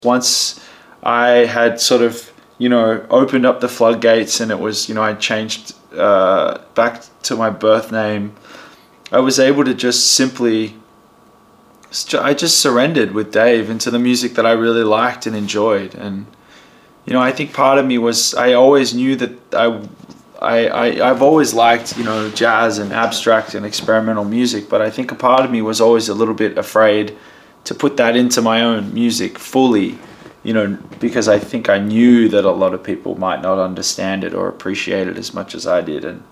Once I had sort of, opened up the floodgates, and it was, I changed back to my birth name, I was able to just simply, I just surrendered with Dave into the music that I really liked and enjoyed. And, I think part of me was, I always knew that I've always liked, jazz and abstract and experimental music, but I think a part of me was always a little bit afraid to put that into my own music fully, because I think I knew that a lot of people might not understand it or appreciate it as much as I did. And